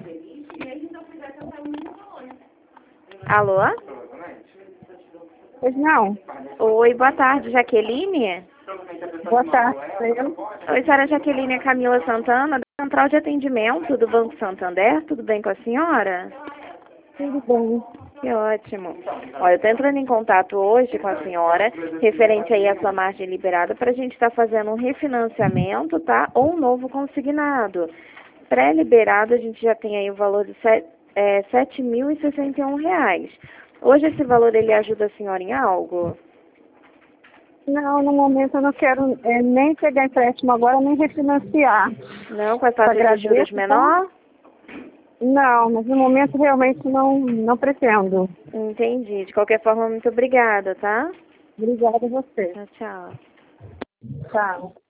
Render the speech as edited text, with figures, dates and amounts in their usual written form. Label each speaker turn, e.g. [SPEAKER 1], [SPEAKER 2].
[SPEAKER 1] Alô?
[SPEAKER 2] Pois não.
[SPEAKER 1] Oi, boa tarde, Jaqueline?
[SPEAKER 2] Boa tarde.
[SPEAKER 1] Oi, senhora Jaqueline, é Camila Santana, da Central de Atendimento do Banco Santander. Tudo bem com a senhora?
[SPEAKER 2] Tudo bem.
[SPEAKER 1] Que ótimo. Olha, eu estou entrando em contato hoje com a senhora, referente aí à sua margem liberada, para a gente estar fazendo um refinanciamento, tá? Ou um novo consignado. Pré-liberado, a gente já tem aí o valor de R$ 7.061. Hoje esse valor, ele ajuda a senhora em algo?
[SPEAKER 2] Não, no momento eu não quero nem pegar empréstimo agora, nem refinanciar.
[SPEAKER 1] Não, com a taxa de juros menor?
[SPEAKER 2] Não, mas no momento realmente não pretendo.
[SPEAKER 1] Entendi. De qualquer forma, muito obrigada, tá?
[SPEAKER 2] Obrigada a você.
[SPEAKER 1] Tchau, tchau.
[SPEAKER 2] Tchau.